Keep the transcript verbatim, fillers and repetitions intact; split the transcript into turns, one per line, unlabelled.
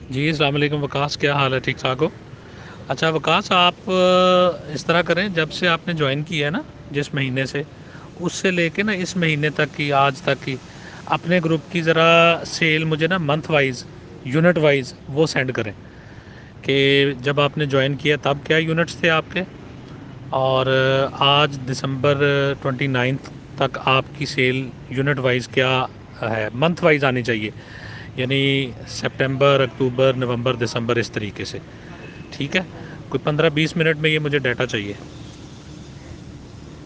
जी अस्सलाम वालेकुम वकास, क्या हाल है? ठीक ठाक हो? अच्छा वकास, आप अ, इस तरह करें, जब से आपने ज्वाइन किया है ना, जिस महीने से, उससे लेके ना इस महीने तक की, आज तक की अपने ग्रुप की ज़रा सेल मुझे ना मंथ वाइज, यूनिट वाइज वो सेंड करें कि जब आपने ज्वाइन किया तब क्या यूनिट्स थे आपके, और अ, आज दिसंबर ट्वेंटी नाइन्थ तक आपकी सेल यूनिट वाइज क्या है, मंथ वाइज आनी चाहिए। यानी सितंबर, अक्टूबर, नवंबर, दिसंबर, इस तरीके से। ठीक है, कोई पंद्रह बीस मिनट में ये मुझे डाटा चाहिए।